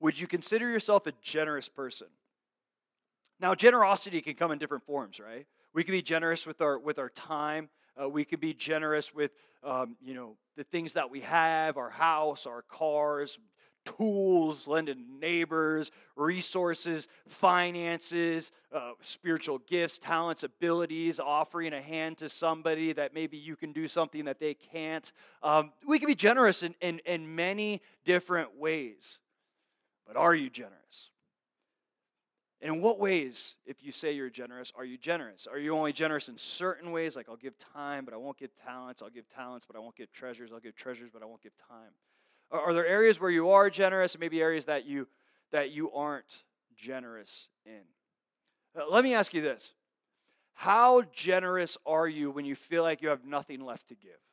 would you consider yourself a generous person? Now, generosity can come in different forms, right? We can be generous with our time. We can be generous with, the things that we have, our house, our cars, tools, lending neighbors, resources, finances, spiritual gifts, talents, abilities, offering a hand to somebody that maybe you can do something that they can't. We can be generous in many different ways. But are you generous? And in what ways, if you say you're generous, are you generous? Are you only generous in certain ways, like I'll give time, but I won't give talents. I'll give talents, but I won't give treasures. I'll give treasures, but I won't give time. Are there areas where you are generous, and maybe areas that you aren't generous in? Let me ask you this. How generous are you when you feel like you have nothing left to give?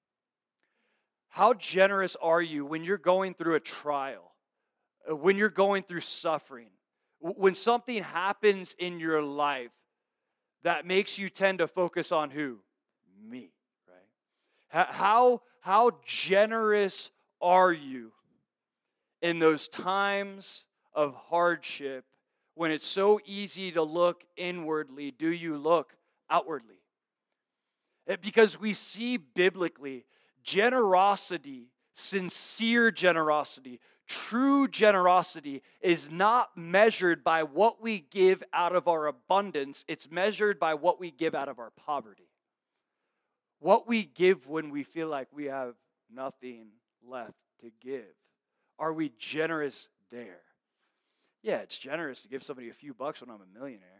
How generous are you when you're going through a trial, when you're going through suffering? When something happens in your life that makes you tend to focus on who? Me, right? How generous are you in those times of hardship when it's so easy to look inwardly? Do you look outwardly? Because we see biblically generosity, sincere generosity, true generosity is not measured by what we give out of our abundance. It's measured by what we give out of our poverty. What we give when we feel like we have nothing left to give. Are we generous there? Yeah, it's generous to give somebody a few bucks when I'm a millionaire.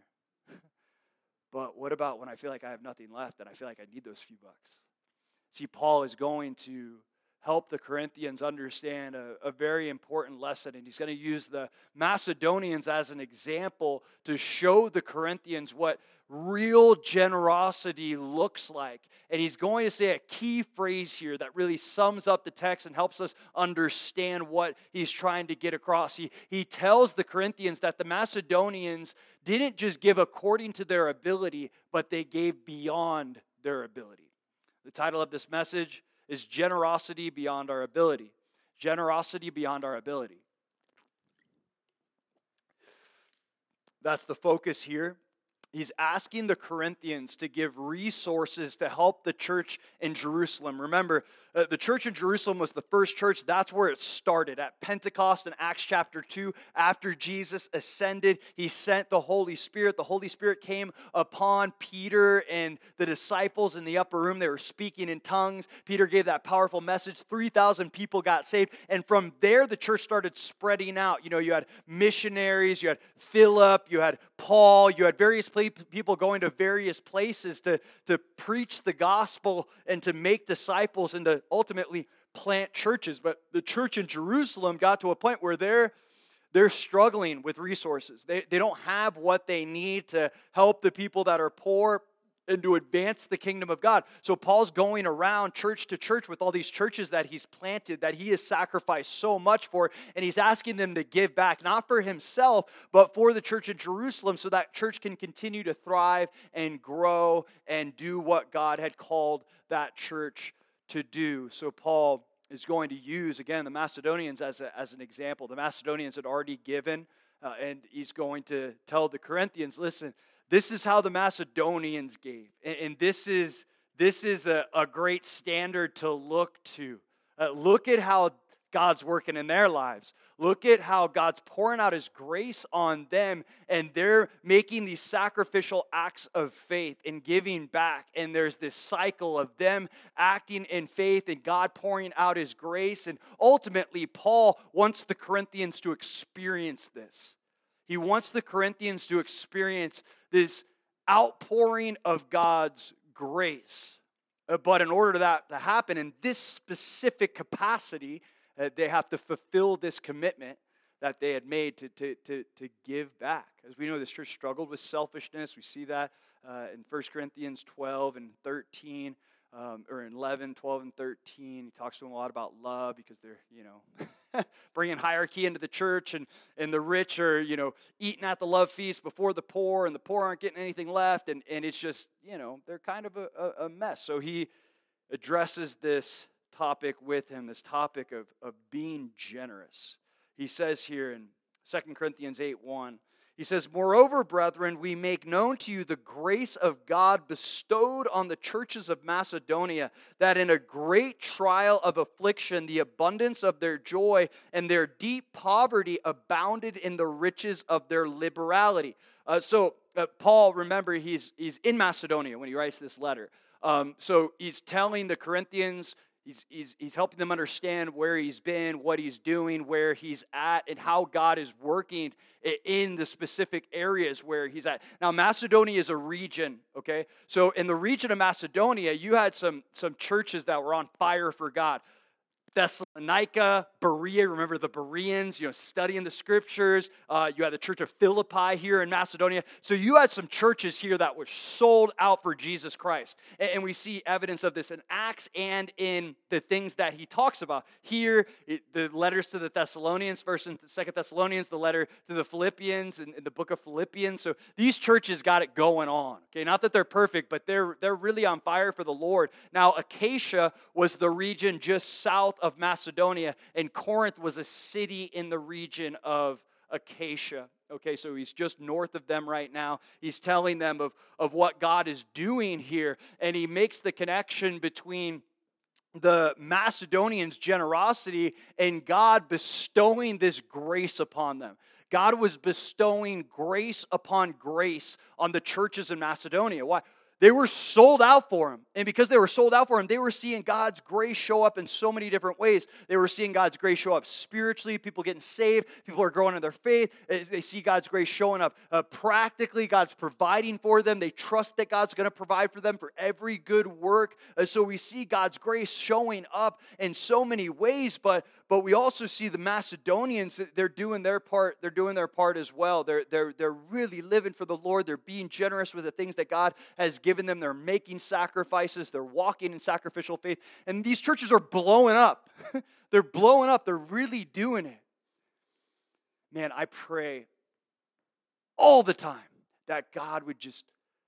But what about when I feel like I have nothing left and I feel like I need those few bucks? See, Paul is going to help the Corinthians understand a very important lesson. And he's going to use the Macedonians as an example to show the Corinthians what real generosity looks like. And he's going to say a key phrase here that really sums up the text and helps us understand what he's trying to get across. He tells the Corinthians that the Macedonians didn't just give according to their ability, but they gave beyond their ability. The title of this message is Generosity Beyond Our Ability. Generosity beyond our ability. That's the focus here. He's asking the Corinthians to give resources to help the church in Jerusalem. Remember, the church in Jerusalem was the first church. That's where it started. At Pentecost in Acts chapter 2, after Jesus ascended, he sent the Holy Spirit. The Holy Spirit came upon Peter and the disciples in the upper room. They were speaking in tongues. Peter gave that powerful message. 3,000 people got saved. And from there, the church started spreading out. You had missionaries, you had Philip, you had Paul, you had various people going to various places to preach the gospel and to make disciples and to ultimately plant churches. But the church in Jerusalem got to a point where they're struggling with resources. They don't have what they need to help the people that are poor and to advance the kingdom of God. So Paul's going around church to church with all these churches that he's planted, that he has sacrificed so much for, and he's asking them to give back, not for himself, but for the church in Jerusalem, so that church can continue to thrive and grow and do what God had called that church to do. So Paul is going to use, again, the Macedonians as an example. The Macedonians had already given, and he's going to tell the Corinthians, listen, this is how the Macedonians gave. And this is a great standard to look to. Look at how God's working in their lives. Look at how God's pouring out His grace on them, and they're making these sacrificial acts of faith and giving back. And there's this cycle of them acting in faith and God pouring out His grace. And ultimately, Paul wants the Corinthians to experience this. He wants the Corinthians to experience this outpouring of God's grace. But in order for that to happen in this specific capacity, they have to fulfill this commitment that they had made to give back. As we know, this church struggled with selfishness. We see that in 1 Corinthians 12 and 13, or in 11, 12, and 13. He talks to them a lot about love because they're, bringing hierarchy into the church, and the rich are, eating at the love feast before the poor, and the poor aren't getting anything left, and it's just, they're kind of a mess. So he addresses this topic with him, this topic of being generous. He says here in 2 Corinthians 8:1, he says, "Moreover, brethren, we make known to you the grace of God bestowed on the churches of Macedonia, that in a great trial of affliction, the abundance of their joy and their deep poverty abounded in the riches of their liberality." Paul, remember, he's in Macedonia when he writes this letter. So he's telling the Corinthians, he's helping them understand where he's been, what he's doing, where he's at, and how God is working in the specific areas where he's at. Now, Macedonia is a region, okay? So in the region of Macedonia, you had some churches that were on fire for God. Thessalonica, Berea, remember the Bereans, studying the scriptures. You had the church of Philippi here in Macedonia. So you had some churches here that were sold out for Jesus Christ. And we see evidence of this in Acts and in the things that he talks about. Here, the letters to the Thessalonians, 1st and 2nd Thessalonians, the letter to the Philippians, and the book of Philippians. So these churches got it going on. Okay, not that they're perfect, but they're really on fire for the Lord. Now, Achaia was the region just south of Macedonia, and Corinth was a city in the region of Achaia. Okay, so he's just north of them right now. He's telling them of what God is doing here, and he makes the connection between the Macedonians' generosity and God bestowing this grace upon them. God was bestowing grace upon grace on the churches in Macedonia. Why? They were sold out for him. And because they were sold out for him, they were seeing God's grace show up in so many different ways. They were seeing God's grace show up spiritually, people getting saved, people are growing in their faith. They see God's grace showing up practically. God's providing for them. They trust that God's going to provide for them for every good work. So we see God's grace showing up in so many ways, but we also see the Macedonians, they're doing their part. They're doing their part as well. They're really living for the Lord. They're being generous with the things that God has given them. They're making sacrifices. They're walking in sacrificial faith. And these churches are blowing up. They're blowing up. They're really doing it. Man, I pray all the time that God would just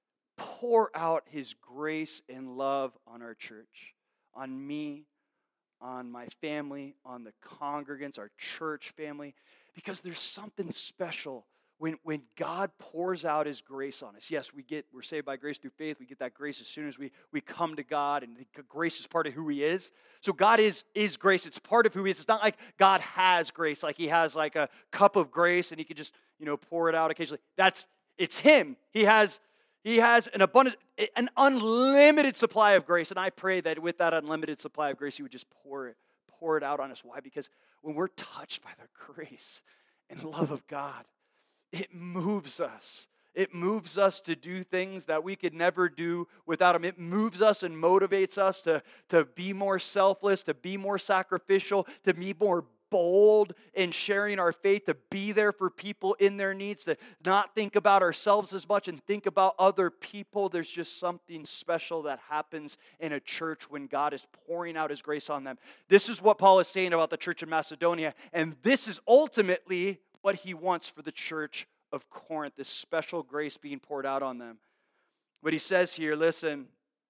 pour out his grace and love on our church, on me, on my family, on the congregants, our church family, because there's something special when God pours out his grace on us. Yes, we're saved by grace through faith. We get that grace as soon as we come to God, and grace is part of who he is. So God is grace. It's part of who he is. It's not like God has grace, like he has like a cup of grace and he could just, pour it out occasionally. It's him. He has an abundant, an unlimited supply of grace. And I pray that with that unlimited supply of grace, he would just pour it out on us. Why? Because when we're touched by the grace and love of God, it moves us. It moves us to do things that we could never do without him. It moves us and motivates us to be more selfless, to be more sacrificial, to be more bold in sharing our faith, to be there for people in their needs, to not think about ourselves as much and think about other people. There's just something special that happens in a church when God is pouring out his grace on them. This is what Paul is saying about the church in Macedonia, and this is ultimately what he wants for the church of Corinth, this special grace being poured out on them. But he says here, listen,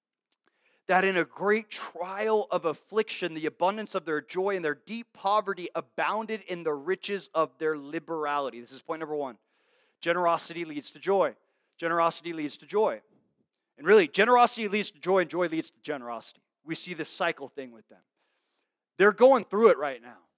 that in a great trial of affliction, the abundance of their joy and their deep poverty abounded in the riches of their liberality. This is point number one. Generosity leads to joy. Generosity leads to joy. And really, generosity leads to joy, and joy leads to generosity. We see this cycle thing with them. They're going through it right now.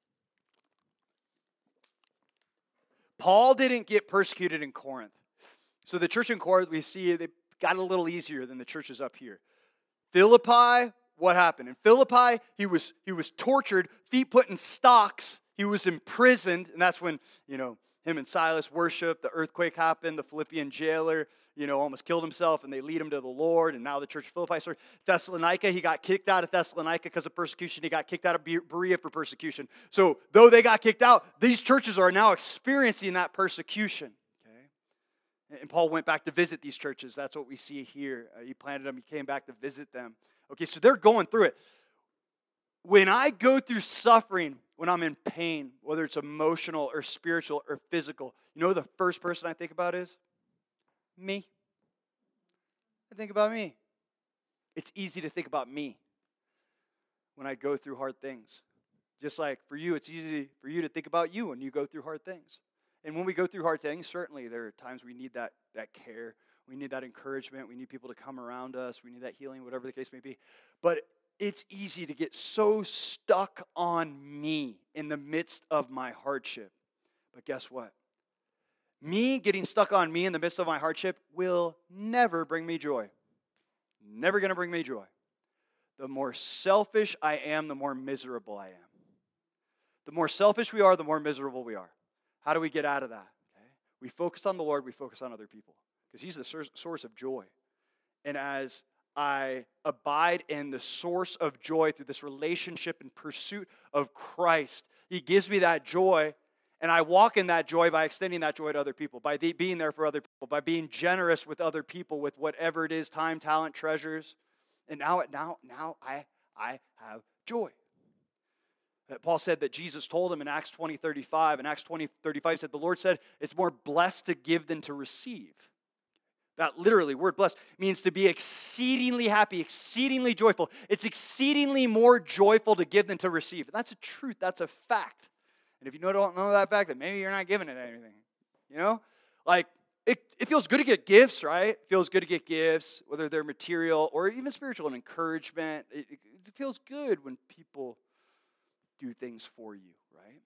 Paul didn't get persecuted in Corinth. So the church in Corinth, we see they got a little easier than the churches up here. Philippi, what happened? In Philippi, he was tortured, feet put in stocks. He was imprisoned, and that's when, him and Silas worshiped. The earthquake happened. The Philippian jailer, almost killed himself, and they lead him to the Lord. And now the church of Philippi started. Thessalonica, he got kicked out of Thessalonica because of persecution. He got kicked out of Berea for persecution. So though they got kicked out, these churches are now experiencing that persecution. Okay, and Paul went back to visit these churches. That's what we see here. He planted them. He came back to visit them. Okay, so they're going through it. When I go through suffering, when I'm in pain, whether it's emotional or spiritual or physical, who the first person I think about is? Me. I think about me. It's easy to think about me when I go through hard things. Just like for you, it's easy for you to think about you when you go through hard things. And when we go through hard things, certainly there are times we need that care. We need that encouragement. We need people to come around us. We need that healing, whatever the case may be. But it's easy to get so stuck on me in the midst of my hardship. But guess what? Me getting stuck on me in the midst of my hardship will never bring me joy. Never going to bring me joy. The more selfish I am, the more miserable I am. The more selfish we are, the more miserable we are. How do we get out of that? Okay? We focus on the Lord, we focus on other people. Because He's the source of joy. And as I abide in the source of joy through this relationship and pursuit of Christ, He gives me that joy, and I walk in that joy by extending that joy to other people, by being there for other people, by being generous with other people with whatever it is, time, talent, treasures. And now I have joy. Paul said that Jesus told him in Acts 20:35. In Acts 20:35 he said, the Lord said, it's more blessed to give than to receive. That literally, word blessed, means to be exceedingly happy, exceedingly joyful. It's exceedingly more joyful to give than to receive. And that's a truth. That's a fact. And if you don't know that fact, then maybe you're not giving it anything. You know? Like, it feels good to get gifts, right? It feels good to get gifts, whether they're material or even spiritual and encouragement. It feels good when people do things for you, right?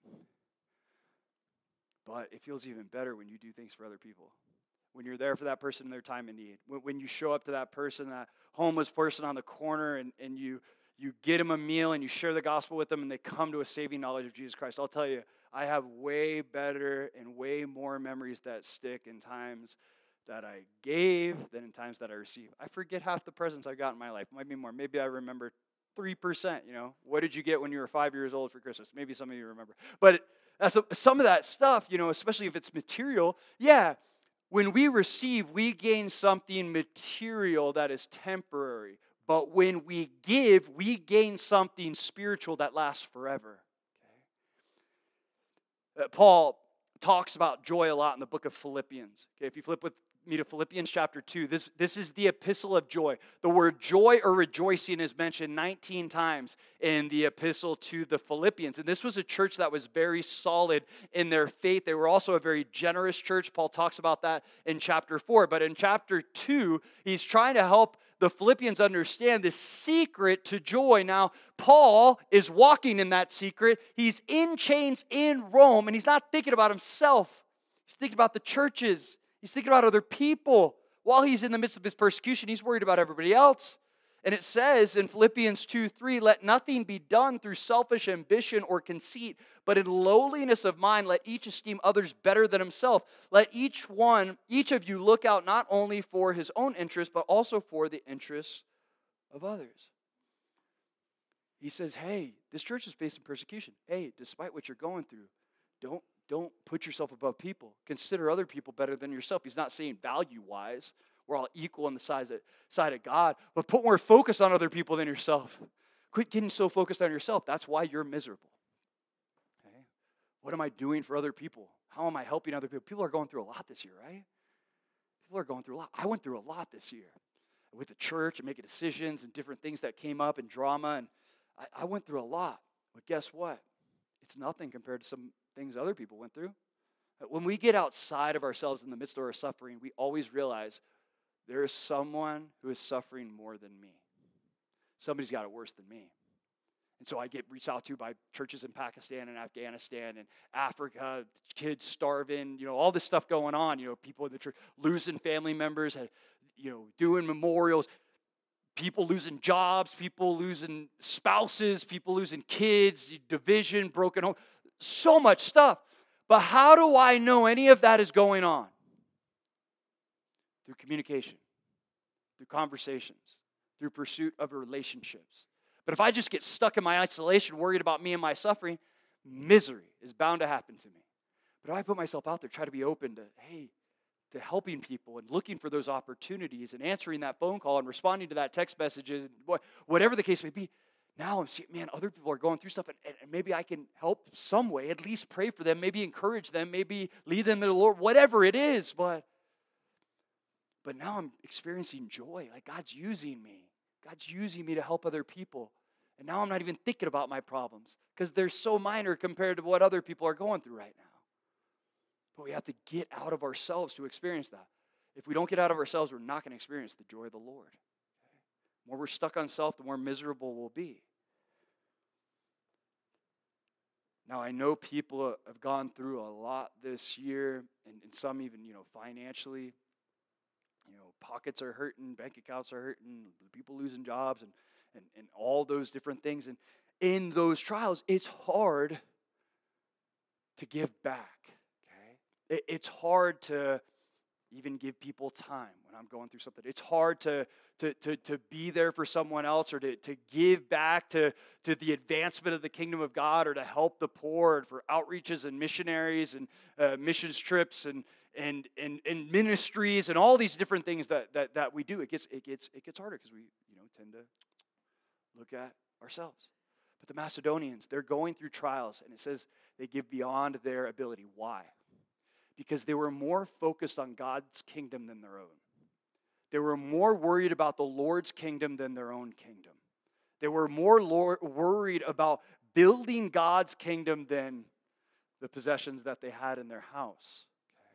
But it feels even better when you do things for other people. When you're there for that person in their time of need. When you show up to that person, that homeless person on the corner, and you get them a meal and you share the gospel with them and they come to a saving knowledge of Jesus Christ. I'll tell you, I have way better and way more memories that stick in times that I gave than in times that I received. I forget half the presents I got in my life. It might be more. Maybe I remember 3%, What did you get when you were 5 years old for Christmas? Maybe some of you remember. But some of that stuff, especially if it's material, yeah, when we receive, we gain something material that is temporary. But when we give, we gain something spiritual that lasts forever. Okay? Paul talks about joy a lot in the book of Philippians. Okay, if you flip with me to Philippians chapter 2, this is the epistle of joy. The word joy or rejoicing is mentioned 19 times in the epistle to the Philippians. And this was a church that was very solid in their faith. They were also a very generous church. Paul talks about that in chapter 4. But in chapter 2, he's trying to help the Philippians understand the secret to joy. Now, Paul is walking in that secret. He's in chains in Rome, and he's not thinking about himself. He's thinking about the churches. He's thinking about other people. While he's in the midst of his persecution, he's worried about everybody else. And it says in Philippians 2:3, let nothing be done through selfish ambition or conceit, but in lowliness of mind, let each esteem others better than himself. Let each of you look out not only for his own interest, but also for the interests of others. He says, hey, this church is facing persecution. Hey, despite what you're going through, don't put yourself above people. Consider other people better than yourself. He's not saying value-wise. We're all equal on the side of God. But put more focus on other people than yourself. Quit getting so focused on yourself. That's why you're miserable. Okay? What am I doing for other people? How am I helping other people? People are going through a lot this year, right? People are going through a lot. I went through a lot this year with the church and making decisions and different things that came up and drama. And I went through a lot. But guess what? It's nothing compared to some things other people went through. When we get outside of ourselves in the midst of our suffering, we always realize there is someone who is suffering more than me. Somebody's got it worse than me. And so I get reached out to by churches in Pakistan and Afghanistan and Africa, kids starving, all this stuff going on, people in the church losing family members, doing memorials, people losing jobs, people losing spouses, people losing kids, division, broken home, so much stuff. But how do I know any of that is going on? Through communication, through conversations, through pursuit of relationships. But if I just get stuck in my isolation, worried about me and my suffering, misery is bound to happen to me. But if I put myself out there, try to be open to helping people and looking for those opportunities and answering that phone call and responding to that text messages, and whatever the case may be, now I'm seeing, man, other people are going through stuff, and maybe I can help some way, at least pray for them, maybe encourage them, maybe lead them to the Lord, whatever it is, But now I'm experiencing joy. Like God's using me. God's using me to help other people. And now I'm not even thinking about my problems because they're so minor compared to what other people are going through right now. But we have to get out of ourselves to experience that. If we don't get out of ourselves, we're not going to experience the joy of the Lord. The more we're stuck on self, the more miserable we'll be. Now, I know people have gone through a lot this year, and some even, financially. Pockets are hurting, bank accounts are hurting, people losing jobs, and all those different things. And in those trials, it's hard to give back, okay? It's hard to even give people time when I'm going through something. It's hard to be there for someone else, or to give back to the advancement of the kingdom of God, or to help the poor, and for outreaches and missionaries and missions trips and ministries and all these different things that we do. It gets harder because we tend to look at ourselves. But the Macedonians, they're going through trials, and it says they give beyond their ability. Why? Because they were more focused on God's kingdom than their own. They were more worried about the Lord's kingdom than their own kingdom. They were more worried about building God's kingdom than the possessions that they had in their house.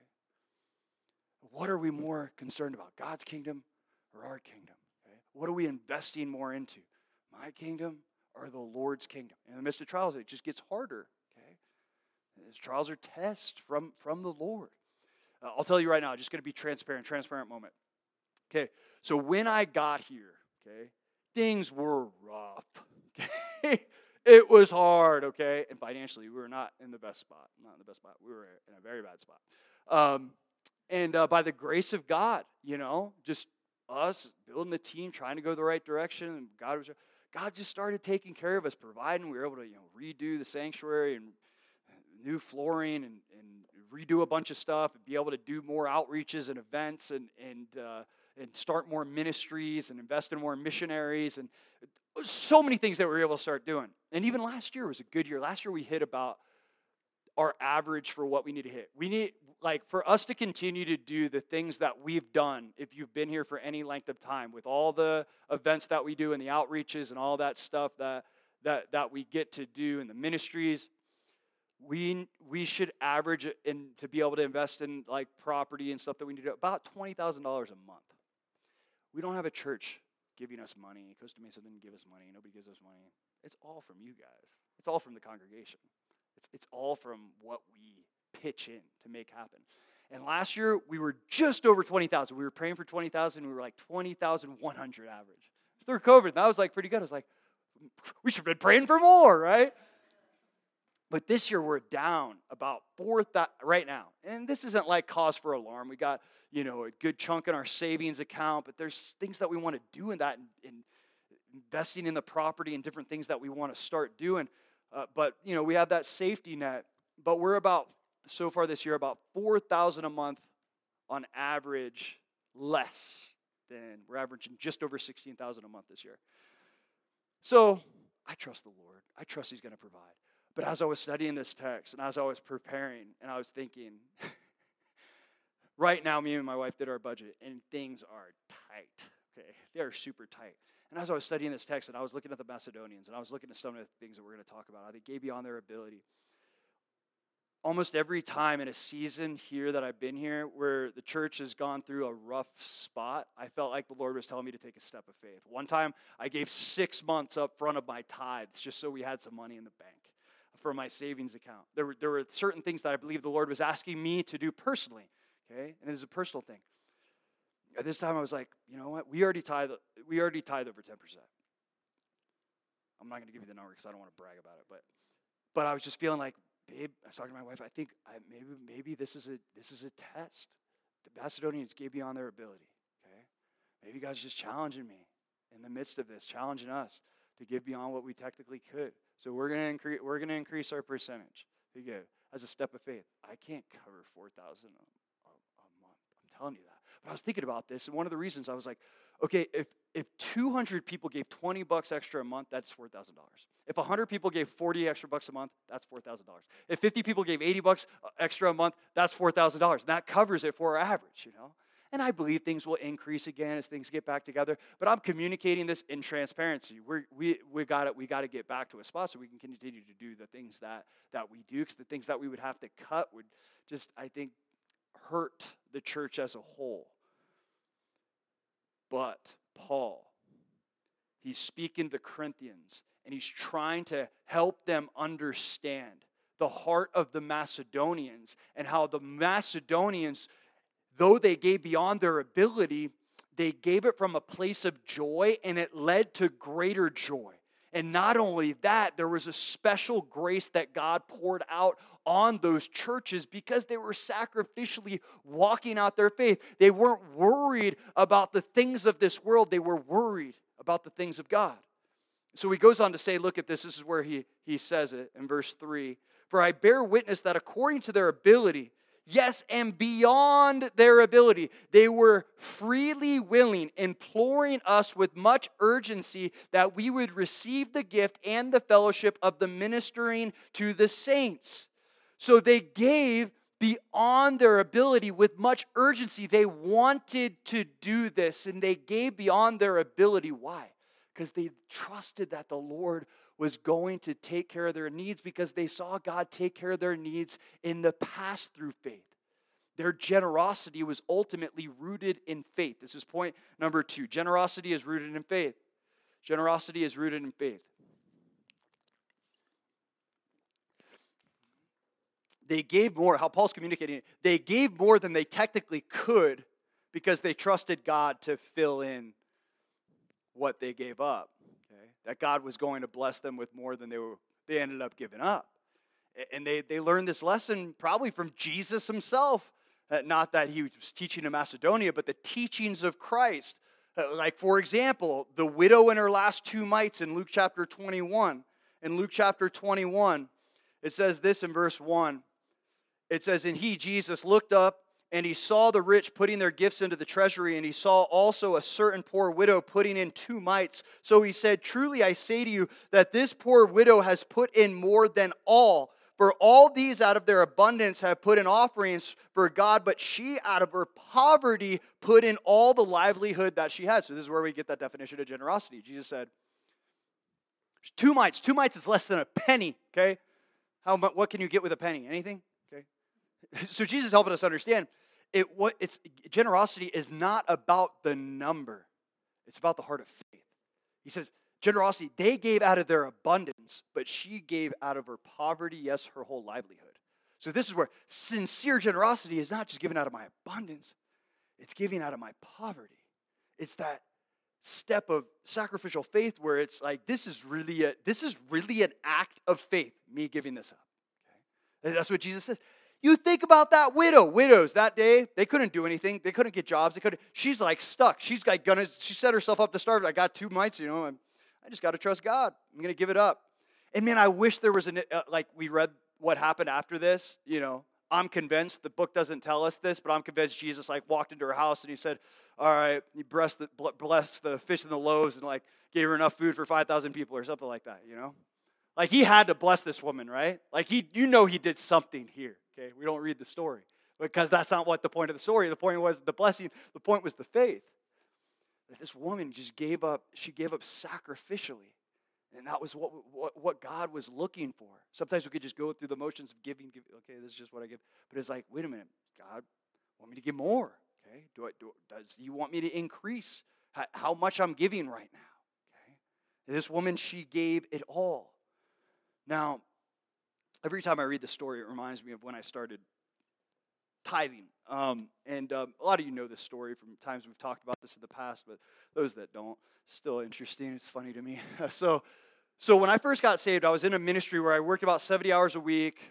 Okay? What are we more concerned about, God's kingdom or our kingdom? Okay? What are we investing more into, my kingdom or the Lord's kingdom? In the midst of trials, it just gets harder. These trials are tests from the Lord. I'll tell you right now, just going to be transparent moment. Okay, so when I got here, okay, things were rough. Okay, it was hard. Okay, and financially, we were not in the best spot. We were in a very bad spot. And by the grace of God, just us building a team, trying to go the right direction, and God just started taking care of us, providing. We were able to redo the sanctuary and new flooring and redo a bunch of stuff, and be able to do more outreaches and events and start more ministries and invest in more missionaries, and so many things that we were able to start doing. And even last year was a good year. Last year we hit about our average for what we need to hit. We need, for us to continue to do the things that we've done, if you've been here for any length of time, with all the events that we do and the outreaches and all that stuff that we get to do in the ministries, we should average in to be able to invest in property and stuff that we need to do about $20,000 a month. We don't have a church giving us money. Costa Mesa didn't give us money. Nobody gives us money. It's all from you guys. It's all from the congregation. It's all from what we pitch in to make happen. And last year we were just over 20,000. We were praying for 20,000. We were 20,100 average. Through COVID, that was pretty good. I was we should have been praying for more, right? But this year we're down about 4,000 right now. And this isn't cause for alarm. We got, a good chunk in our savings account, but there's things that we want to do in that, and investing in the property and different things that we want to start doing. But we have that safety net. But we're so far this year, about 4,000 a month on average less than, we're averaging just over 16,000 a month this year. So I trust the Lord. I trust He's going to provide. But as I was studying this text, and as I was preparing, and I was thinking, right now, me and my wife did our budget, and things are tight, okay? They are super tight. And as I was studying this text, and I was looking at the Macedonians, and I was looking at some of the things that we're going to talk about, how they gave beyond their ability. Almost every time in a season here that I've been here, where the church has gone through a rough spot, I felt like the Lord was telling me to take a step of faith. One time, I gave 6 months up front of my tithes, just so we had some money in the bank for my savings account. There were certain things that I believe the Lord was asking me to do personally, okay? And it is a personal thing. At this time, I was like, you know what? We already tithe over 10%. I'm not going to give you the number because I don't want to brag about it, but I was just feeling like, babe, I was talking to my wife, I think maybe this is a test. The Macedonians gave beyond their ability, okay? Maybe God's just challenging me in the midst of this, challenging us to give beyond what we technically could. So we're going to increase our percentage to give as a step of faith. I can't cover 4,000 a month. I'm telling you that. But I was thinking about this, and one of the reasons I was like, okay, if 200 people gave $20 extra a month, that's $4,000. If 100 people gave 40 extra bucks a month, that's $4,000. If 50 people gave $80 extra a month, that's $4,000. And that covers it for our average, And I believe things will increase again as things get back together. But I'm communicating this in transparency. We got to get back to a spot so we can continue to do the things that we do, because the things that we would have to cut would just, I think, hurt the church as a whole. But Paul, he's speaking to the Corinthians, and he's trying to help them understand the heart of the Macedonians and how the Macedonians, though they gave beyond their ability, they gave it from a place of joy, and it led to greater joy. And not only that, there was a special grace that God poured out on those churches because they were sacrificially walking out their faith. They weren't worried about the things of this world. They were worried about the things of God. So he goes on to say, look at this. This is where he says it in verse 3. For I bear witness that according to their ability, yes, and beyond their ability, they were freely willing, imploring us with much urgency that we would receive the gift and the fellowship of the ministering to the saints. So they gave beyond their ability with much urgency. They wanted to do this, and they gave beyond their ability. Why? Because they trusted that the Lord was going to take care of their needs, because they saw God take care of their needs in the past through faith. Their generosity was ultimately rooted in faith. This is point number 2. Generosity is rooted in faith. Generosity is rooted in faith. They gave more, how Paul's communicating it, they gave more than they technically could because they trusted God to fill in what they gave up. Okay? That God was going to bless them with more than they ended up giving up. And they learned this lesson probably from Jesus himself. Not that he was teaching in Macedonia, but the teachings of Christ. Like, for example, the widow and her last 2 mites in Luke chapter 21. In Luke chapter 21, it says this in verse 1. It says, and he, Jesus, looked up, and he saw the rich putting their gifts into the treasury, and he saw also a certain poor widow putting in 2 mites. So he said, truly I say to you that this poor widow has put in more than all. For all these out of their abundance have put in offerings for God, but she out of her poverty put in all the livelihood that she had. So this is where we get that definition of generosity. Jesus said, 2 mites. 2 mites is less than a penny, okay? What can you get with a penny? Anything? Okay. So Jesus is helping us understand generosity is not about the number. It's about the heart of faith. He says, generosity, they gave out of their abundance, but she gave out of her poverty, yes, her whole livelihood. So this is where sincere generosity is not just giving out of my abundance, it's giving out of my poverty. It's that step of sacrificial faith where it's like, this is really an act of faith, me giving this up. Okay? That's what Jesus says. You think about that widow. Widows that day, they couldn't do anything. They couldn't get jobs. She's like stuck. She set herself up to starve. I got 2 mites, I just got to trust God. I'm going to give it up. And man, I wish there was we read what happened after this. I'm convinced, the book doesn't tell us this, but I'm convinced Jesus walked into her house and he said, all right, he blessed the fish and the loaves and gave her enough food for 5,000 people or something like that, he had to bless this woman, right? He did something here, okay? We don't read the story because that's not what the point of the story. The point was the blessing. The point was the faith. That this woman just gave up. She gave up sacrificially. And that was what God was looking for. Sometimes we could just go through the motions of giving. Okay, this is just what I give. But it's like, wait a minute, God, want me to give more? Okay, does He want me to increase how much I'm giving right now? Okay, this woman, she gave it all. Now, every time I read the story, it reminds me of when I started tithing. And a lot of you know this story from times we've talked about this in the past, but those that don't, still interesting. It's funny to me. So when I first got saved, I was in a ministry where I worked about 70 hours a week,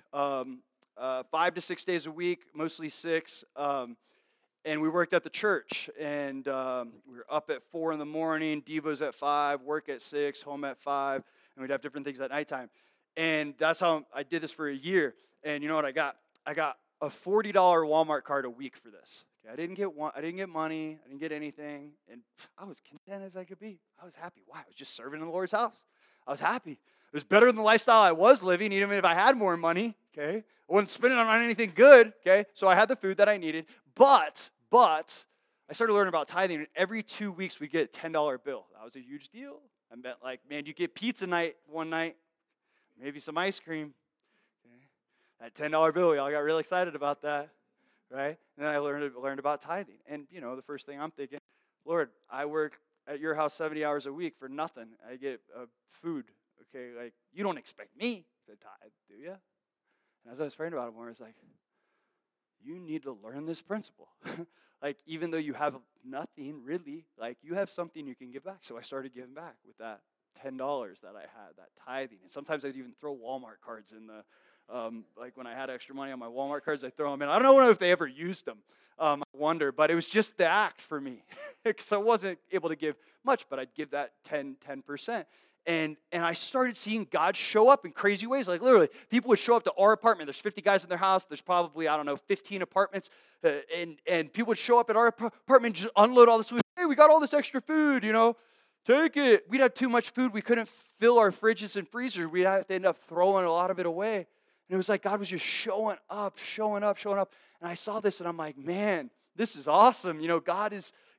5 to 6 days a week, mostly 6. And we worked at the church, and we were up at 4 in the morning, devos at 5, work at 6, home at 5, and we'd have different things at nighttime. And that's how I did this for a year. And you know what I got? I got a $40 Walmart card a week for this. Okay, I didn't get money. I didn't get anything. And I was content as I could be. I was happy. Why? I was just serving in the Lord's house. I was happy. It was better than the lifestyle I was living, even if I had more money. Okay, I wasn't spending it on anything good. Okay, so I had the food that I needed. But I started learning about tithing, and every 2 weeks we'd get a $10 bill. That was a huge deal. I meant like, man, you get pizza night one night, maybe some ice cream. Okay. That $10 bill, y'all got really excited about that, right? And then I learned about tithing. And, the first thing I'm thinking, Lord, I work at your house 70 hours a week for nothing. I get food, okay? Like, you don't expect me to tithe, do you? And as I was praying about it more, it's like, you need to learn this principle. Like, even though you have nothing, really, like, you have something you can give back. So I started giving back with that $10 that I had, that tithing. And sometimes I'd even throw Walmart cards in the, like, when I had extra money on my Walmart cards, I'd throw them in. I don't know if they ever used them. I wonder. But it was just the act for me. Because I wasn't able to give much, but I'd give that 10%. And I started seeing God show up in crazy ways. Like, literally, people would show up to our apartment. There's 50 guys in their house. There's probably, 15 apartments. And people would show up at our apartment and just unload all this food. Hey, we got all this extra food, Take it. We'd have too much food. We couldn't fill our fridges and freezers. We'd have to end up throwing a lot of it away. And it was like God was just showing up. And I saw this, and I'm like, man, this is awesome. God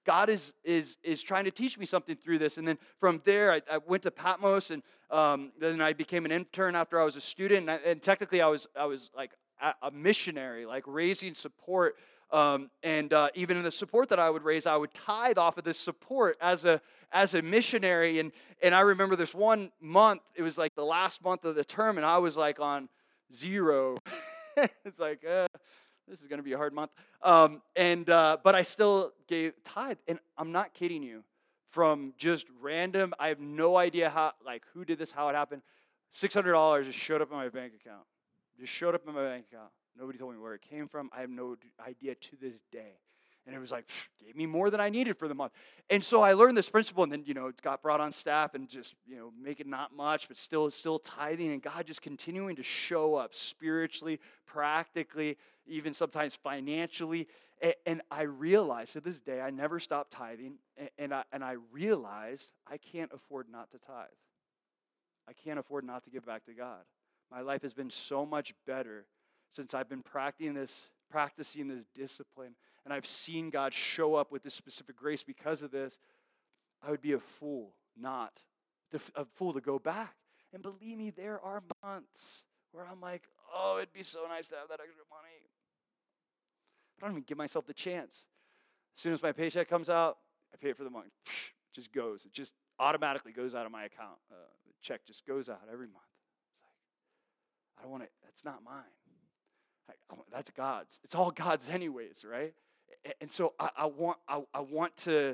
is trying to teach me something through this. And then from there, I went to Patmos, and then I became an intern after I was a student. And technically, I was like a missionary, like raising support. And even in the support that I would raise, I would tithe off of this support as a missionary. And I remember this one month, it was like the last month of the term, and I was like on 0. It's like, this is going to be a hard month. But I still gave tithe. And I'm not kidding you. From just random, I have no idea who did this, how it happened. $600 just showed up in my bank account. Nobody told me where it came from. I have no idea to this day. And it was like, gave me more than I needed for the month. And so I learned this principle, and then, it got brought on staff and just, make it not much, but still tithing, and God just continuing to show up spiritually, practically, even sometimes financially. And I realized to this day, I never stopped tithing, and I realized I can't afford not to tithe. I can't afford not to give back to God. My life has been so much better since I've been practicing this discipline, and I've seen God show up with this specific grace because of this. I would be a fool to go back. And believe me, there are months where I'm like, oh, it'd be so nice to have that extra money. But I don't even give myself the chance. As soon as my paycheck comes out, I pay it for the month. It just goes. It just automatically goes out of my account. The check just goes out every month. It's like, I don't want it. That's not mine. That's God's. It's all God's anyways, right? And so I want to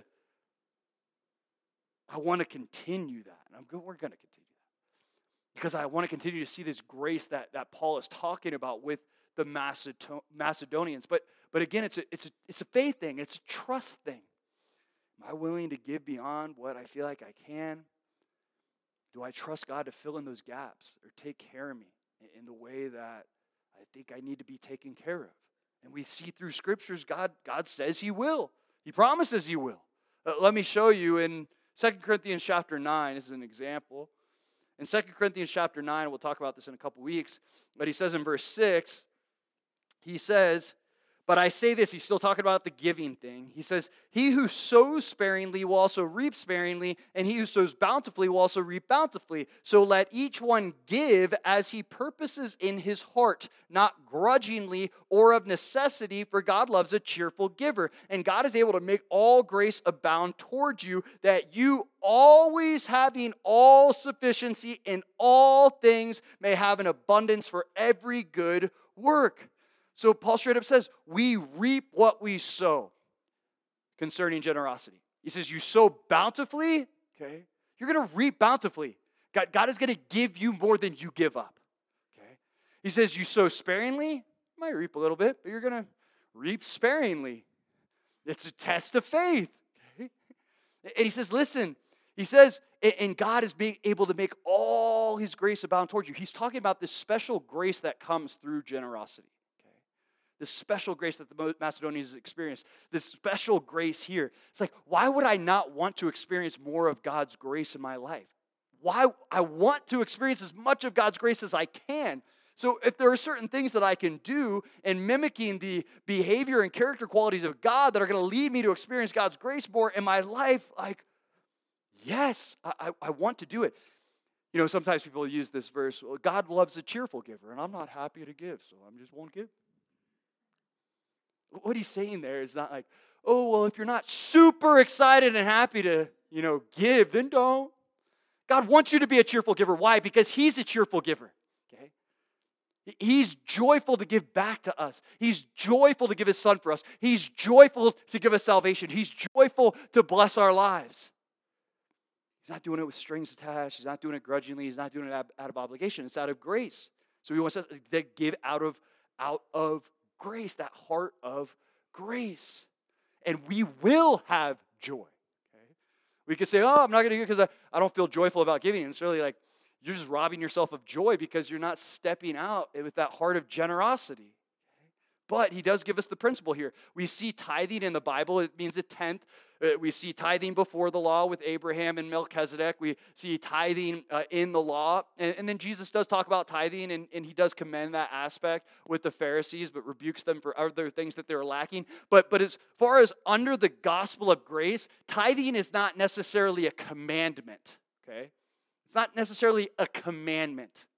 continue that. And we're going to continue that. Because I want to continue to see this grace that Paul is talking about with the Macedonians. But again, it's a faith thing. It's a trust thing. Am I willing to give beyond what I feel like I can? Do I trust God to fill in those gaps or take care of me in the way that I think I need to be taken care of? And we see through scriptures, God says he will. He promises he will. Let me show you in 2 Corinthians chapter 9 as an example. In 2 Corinthians chapter 9, we'll talk about this in a couple weeks, but he says in verse 6, he says, but I say this, he's still talking about the giving thing. He says, he who sows sparingly will also reap sparingly, and he who sows bountifully will also reap bountifully. So let each one give as he purposes in his heart, not grudgingly or of necessity, for God loves a cheerful giver. And God is able to make all grace abound towards you, that you always having all sufficiency in all things may have an abundance for every good work. So Paul straight up says, we reap what we sow concerning generosity. He says, you sow bountifully, okay? You're going to reap bountifully. God is going to give you more than you give up, okay? He says, you sow sparingly, you might reap a little bit, but you're going to reap sparingly. It's a test of faith, okay? And he says, listen, he says, and God is being able to make all his grace abound towards you. He's talking about this special grace that comes through generosity. This special grace that the Macedonians experienced, this special grace here. It's like, why would I not want to experience more of God's grace in my life? Why I want to experience as much of God's grace as I can So if there are certain things that I can do in mimicking the behavior and character qualities of God that are going to lead me to experience God's grace more in my life, like, yes, I want to do it. You know, sometimes people use this verse, well, God loves a cheerful giver, and I'm not happy to give, so I just won't give. What he's saying there is not like, oh, well, if you're not super excited and happy to, give, then don't. God wants you to be a cheerful giver. Why? Because he's a cheerful giver. Okay? He's joyful to give back to us. He's joyful to give his son for us. He's joyful to give us salvation. He's joyful to bless our lives. He's not doing it with strings attached. He's not doing it grudgingly. He's not doing it out of obligation. It's out of grace. So he wants us to give out of grace, that heart of grace. And we will have joy. Okay? We could say, oh, I'm not going to give because I don't feel joyful about giving. And it's really like you're just robbing yourself of joy because you're not stepping out with that heart of generosity. But he does give us the principle here. We see tithing in the Bible. It means a tenth. We see tithing before the law with Abraham and Melchizedek. We see tithing in the law. And then Jesus does talk about tithing, and he does commend that aspect with the Pharisees, but rebukes them for other things that they're lacking. But as far as under the gospel of grace, tithing is not necessarily a commandment. Okay? It's not necessarily a commandment.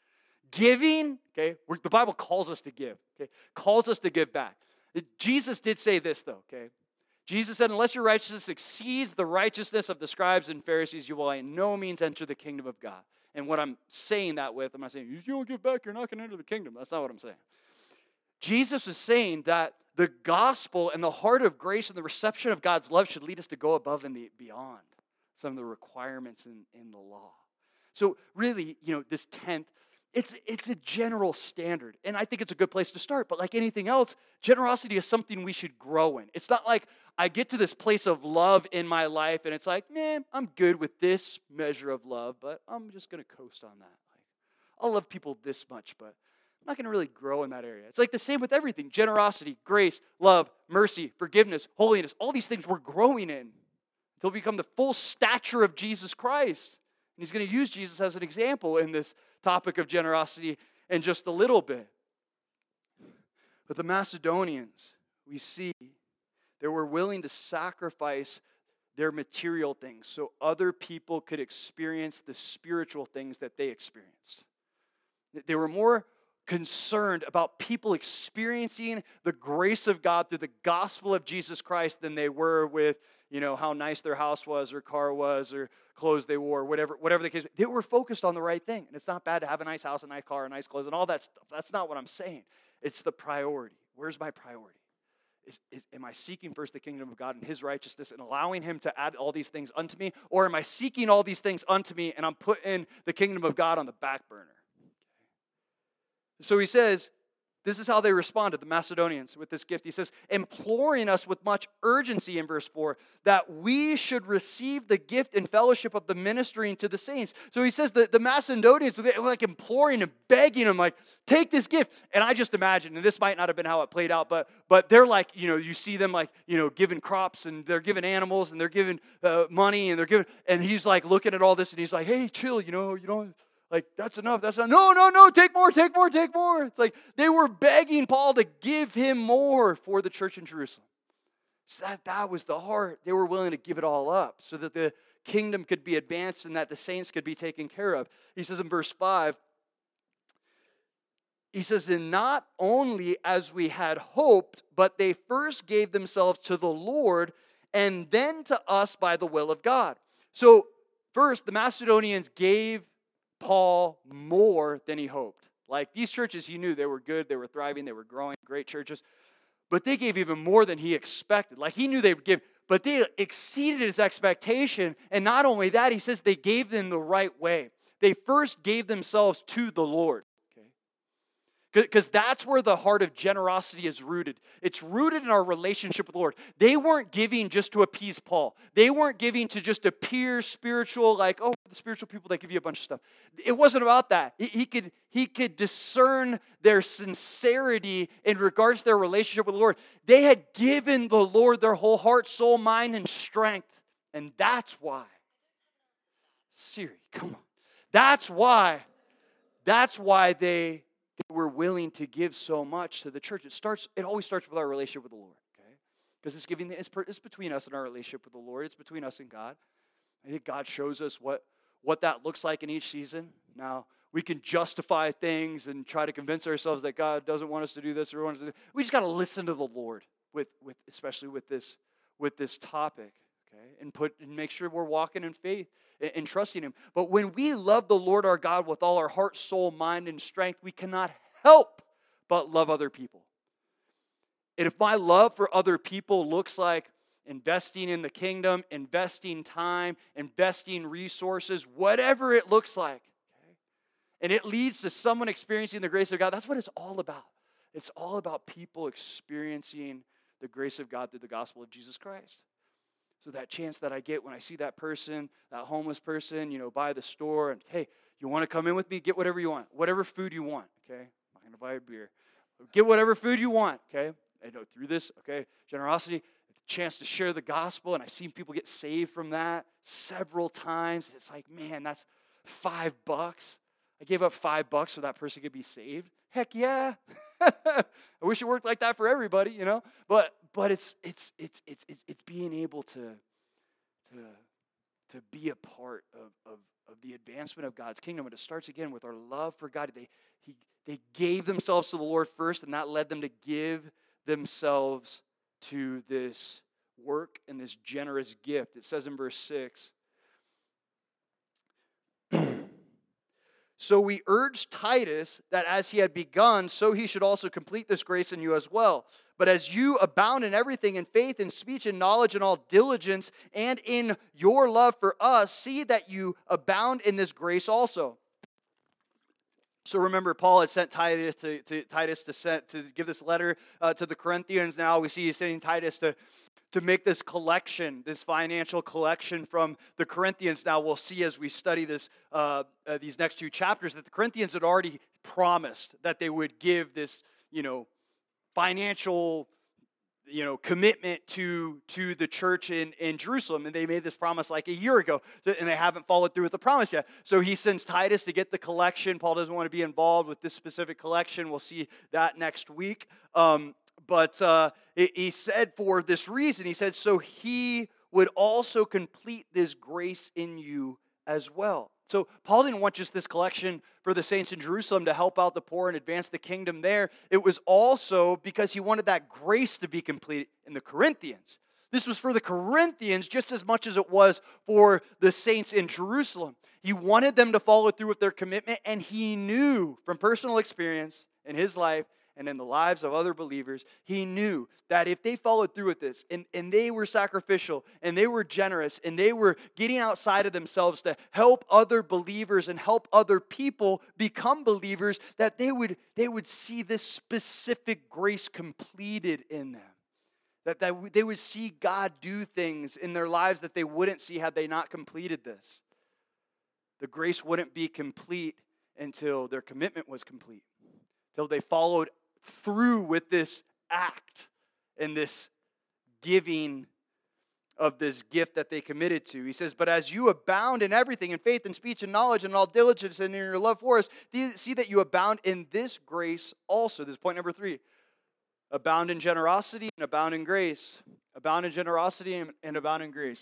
Giving, okay, the Bible calls us to give, okay, calls us to give back. Jesus did say this, though, okay. Jesus said, unless your righteousness exceeds the righteousness of the scribes and Pharisees, you will by no means enter the kingdom of God. And what I'm saying that with, I'm not saying, if you don't give back, you're not going to enter the kingdom. That's not what I'm saying. Jesus was saying that the gospel and the heart of grace and the reception of God's love should lead us to go above and beyond some of the requirements in the law. So really, this tenth, it's a general standard, and I think it's a good place to start. But like anything else, generosity is something we should grow in. It's not like I get to this place of love in my life, and it's like, man, I'm good with this measure of love, but I'm just going to coast on that. Like, I'll love people this much, but I'm not going to really grow in that area. It's like the same with everything. Generosity, grace, love, mercy, forgiveness, holiness, all these things we're growing in until we become the full stature of Jesus Christ. And he's going to use Jesus as an example in this topic of generosity in just a little bit. But the Macedonians, we see, they were willing to sacrifice their material things so other people could experience the spiritual things that they experienced. They were more concerned about people experiencing the grace of God through the gospel of Jesus Christ than they were with, how nice their house was or car was or clothes they wore, whatever the case. They were focused on the right thing. And it's not bad to have a nice house, a nice car, a nice clothes, and all that stuff. That's not what I'm saying. It's the priority. Where's my priority? Am I seeking first the kingdom of God and his righteousness and allowing him to add all these things unto me? Or am I seeking all these things unto me and I'm putting the kingdom of God on the back burner? So he says, this is how they responded, the Macedonians, with this gift. He says, imploring us with much urgency in verse 4, that we should receive the gift and fellowship of the ministering to the saints. So he says that the Macedonians, they were like imploring and begging him, like, take this gift. And I just imagine, and this might not have been how it played out, but they're like, you see them like, giving crops and they're giving animals and they're giving money and and he's like looking at all this and he's like, hey, chill, you don't. Like, that's enough, that's not. No, take more. It's like they were begging Paul to give him more for the church in Jerusalem. So that was the heart. They were willing to give it all up so that the kingdom could be advanced and that the saints could be taken care of. He says in verse 5, he says, and not only as we had hoped, but they first gave themselves to the Lord and then to us by the will of God. So first, the Macedonians gave Paul more than he hoped. Like these churches, he knew they were good, they were thriving, they were growing, great churches. But they gave even more than he expected. Like he knew they would give, but they exceeded his expectation. And not only that, he says they gave them the right way. They first gave themselves to the Lord. Because that's where the heart of generosity is rooted. It's rooted in our relationship with the Lord. They weren't giving just to appease Paul. They weren't giving to just appear spiritual, like, oh, the spiritual people, they give you a bunch of stuff. It wasn't about that. He could discern their sincerity in regards to their relationship with the Lord. They had given the Lord their whole heart, soul, mind, and strength. And that's why. Siri, come on. That's why they we're willing to give so much to the church. It always starts with our relationship with the Lord, okay? Because it's between us and our relationship with the Lord. It's between us and God. I think God shows us what that looks like in each season. Now, we can justify things and try to convince ourselves that God doesn't want us to do this or want us to do. We just got to listen to the Lord especially with this topic, okay? And make sure we're walking in faith and trusting Him. But when we love the Lord our God with all our heart, soul, mind, and strength, we cannot help but love other people. And if my love for other people looks like investing in the kingdom, investing time, investing resources, whatever it looks like, okay, and it leads to someone experiencing the grace of God, that's what it's all about. It's all about people experiencing the grace of God through the gospel of Jesus Christ. So that chance that I get when I see that person, that homeless person, by the store, and hey, you want to come in with me? Get whatever you want, whatever food you want, okay? I'm not going to buy a beer. Get whatever food you want, okay? I know through this, okay, generosity, chance to share the gospel, and I've seen people get saved from that several times. It's like, man, that's $5. I gave up $5 so that person could be saved. Heck yeah. I wish it worked like that for everybody, But it's being able to be a part of the advancement of God's kingdom. And it starts again with our love for God. They gave themselves to the Lord first, and that led them to give themselves to this work and this generous gift. It says in verse 6, so we urge Titus that as he had begun, so he should also complete this grace in you as well. But as you abound in everything, in faith, in speech, in knowledge, in all diligence, and in your love for us, see that you abound in this grace also. So remember, Paul had sent Titus to give this letter to the Corinthians. Now we see he's sending Titus to make this collection, this financial collection from the Corinthians. Now we'll see as we study this these next two chapters that the Corinthians had already promised that they would give this, financial, commitment to the church in Jerusalem. And they made this promise like a year ago, and they haven't followed through with the promise yet. So he sends Titus to get the collection. Paul doesn't want to be involved with this specific collection. We'll see that next week. But he said for this reason, he said, so he would also complete this grace in you as well. So Paul didn't want just this collection for the saints in Jerusalem to help out the poor and advance the kingdom there. It was also because he wanted that grace to be complete in the Corinthians. This was for the Corinthians just as much as it was for the saints in Jerusalem. He wanted them to follow through with their commitment, and he knew from personal experience in his life and in the lives of other believers, he knew that if they followed through with this and they were sacrificial and they were generous and they were getting outside of themselves to help other believers and help other people become believers, that they would see this specific grace completed in them. That they would see God do things in their lives that they wouldn't see had they not completed this. The grace wouldn't be complete until their commitment was complete, until they followed through with this act and this giving of this gift that they committed to. He says, but as you abound in everything, in faith and speech and knowledge and all diligence and in your love for us, see that you abound in this grace also. This is point number 3. Abound in generosity and abound in grace. Abound in generosity and abound in grace.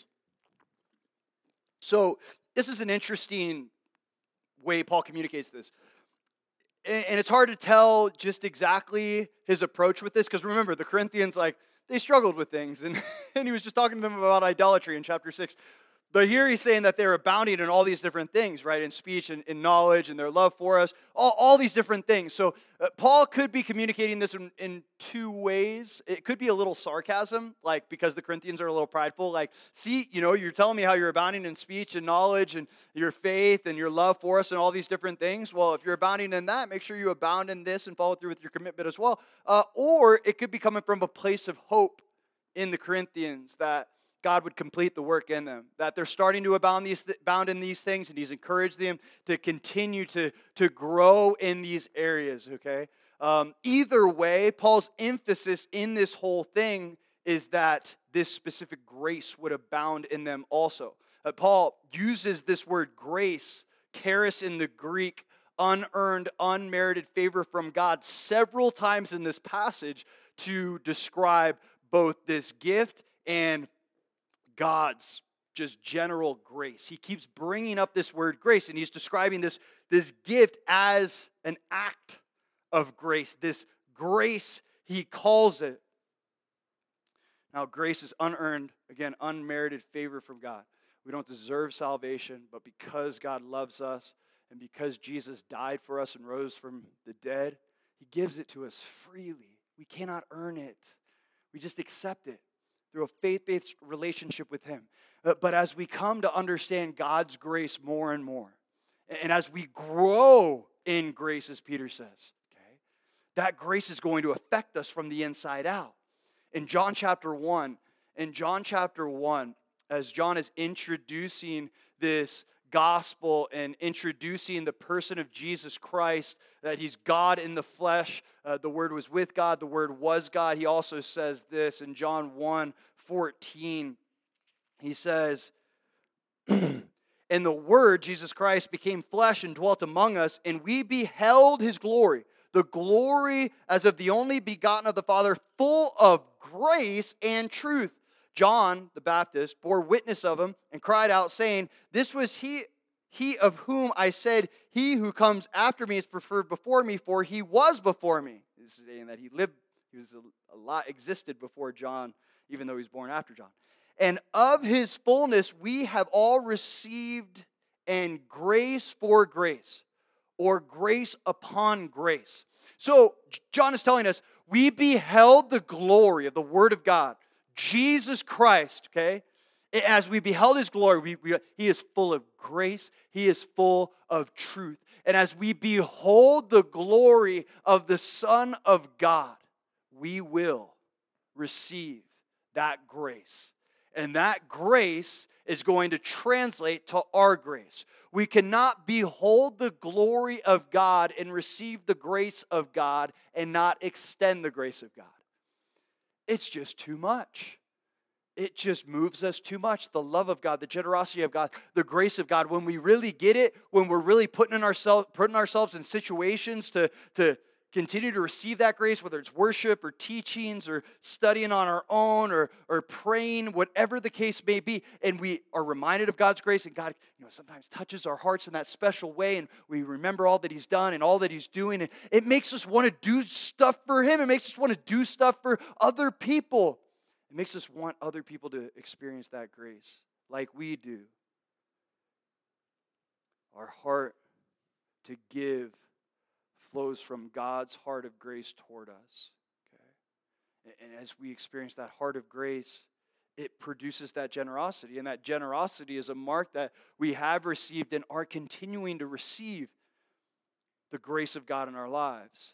So this is an interesting way Paul communicates this. And it's hard to tell just exactly his approach with this, because remember, the Corinthians, they struggled with things, and he was just talking to them about idolatry in chapter 6. But here he's saying that they're abounding in all these different things, right? In speech and in knowledge and their love for us, all these different things. So Paul could be communicating this in two ways. It could be a little sarcasm, because the Corinthians are a little prideful. See, you're telling me how you're abounding in speech and knowledge and your faith and your love for us and all these different things. Well, if you're abounding in that, make sure you abound in this and follow through with your commitment as well. Or it could be coming from a place of hope in the Corinthians that God would complete the work in them, that they're starting to abound in these things, and he's encouraged them to continue to grow in these areas, okay? Either way, Paul's emphasis in this whole thing is that this specific grace would abound in them also. Paul uses this word grace, charis in the Greek, unearned, unmerited favor from God several times in this passage to describe both this gift and God's just general grace. He keeps bringing up this word grace, and he's describing this gift as an act of grace. This grace, he calls it. Now, grace is unearned, again, unmerited favor from God. We don't deserve salvation, but because God loves us and because Jesus died for us and rose from the dead, he gives it to us freely. We cannot earn it. We just accept it through a faith-based relationship with him. But as we come to understand God's grace more and more, and as we grow in grace, as Peter says, okay, that grace is going to affect us from the inside out. In John chapter 1, as John is introducing this gospel and introducing the person of Jesus Christ, that he's God in the flesh, the Word was with God, the Word was God. He also says this in John 1:14. He says, "And the Word, Jesus Christ, became flesh and dwelt among us, and we beheld his glory, the glory as of the only begotten of the Father, full of grace and truth." John the Baptist bore witness of him and cried out, saying, "This was he of whom I said, he who comes after me is preferred before me, for he was before me." This is saying that he was a lot, existed before John, even though he was born after John. "And of his fullness we have all received, and grace for grace," or grace upon grace. So John is telling us, we beheld the glory of the Word of God, Jesus Christ, okay? As we beheld his glory, he is full of grace. He is full of truth. And as we behold the glory of the Son of God, we will receive that grace. And that grace is going to translate to our grace. We cannot behold the glory of God and receive the grace of God and not extend the grace of God. It's just too much. It just moves us too much. The love of God, the generosity of God, the grace of God. When we really get it, when we're really putting ourselves in situations to continue to receive that grace, whether it's worship or teachings or studying on our own or praying, whatever the case may be, and we are reminded of God's grace, and God, sometimes touches our hearts in that special way, and we remember all that he's done and all that he's doing, and it makes us want to do stuff for him. It makes us want to do stuff for other people. It makes us want other people to experience that grace like we do. Our heart to give flows from God's heart of grace toward us. Okay? And as we experience that heart of grace, it produces that generosity. And that generosity is a mark that we have received and are continuing to receive the grace of God in our lives.